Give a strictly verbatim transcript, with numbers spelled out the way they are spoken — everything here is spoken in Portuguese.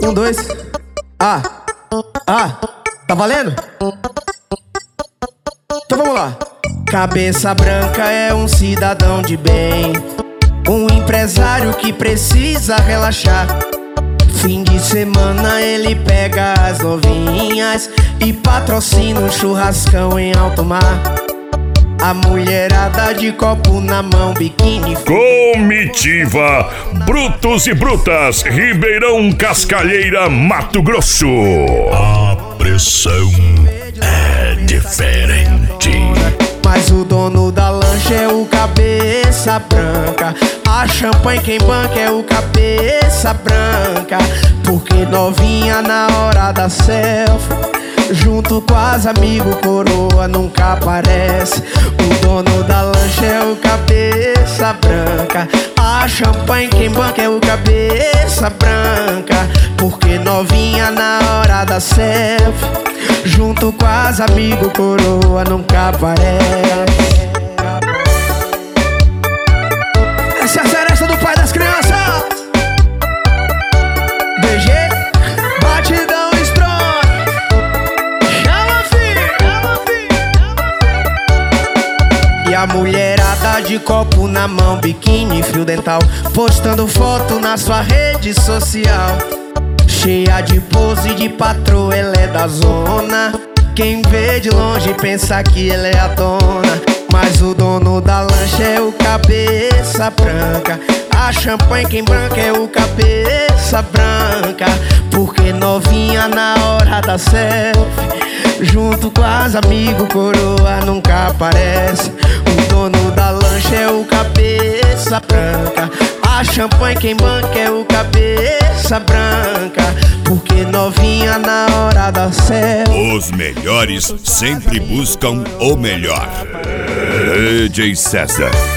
Um, dois. Ah, ah, tá valendo? Então vamos lá. Cabeça branca é um cidadão de bem, um empresário que precisa relaxar. Fim de semana ele pega as novinhas e patrocina um churrascão em alto mar. A mulherada de copo na mão, biquíni. Comitiva Brutos e Brutas, Ribeirão Cascalheira, Mato Grosso. A pressão é diferente. Mas o dono da lancha é o cabeça branca. A champanhe quem banca é o cabeça branca. Porque novinha na hora da selfie, junto com as amigos, coroa nunca aparece. O dono da lancha é o cabeça branca. A champanhe quem banca é o cabeça branca. Porque novinha na hora da selfie, junto com as amigos, coroa nunca aparece. Essa é a seresta do pai das crianças. B G, batidão strong. Chama, filho, chama, filho, chama, filho. E a mulherada de copo na mão, biquíni, fio dental, postando foto na sua rede social, cheia de pose de patroa, ela é da zona. Quem vê de longe pensa que ela é a dona. Mas o dono da lancha é o cabeça branca. A champanhe quem branca é o cabeça branca. Porque novinha na hora da selfie, junto com as amigos, coroa nunca aparece. O dono da lancha é o cabeça branca. A champanhe quem banca é o cabeça branca. Porque novinha na hora da selfie. Os melhores sempre buscam o melhor. D J César.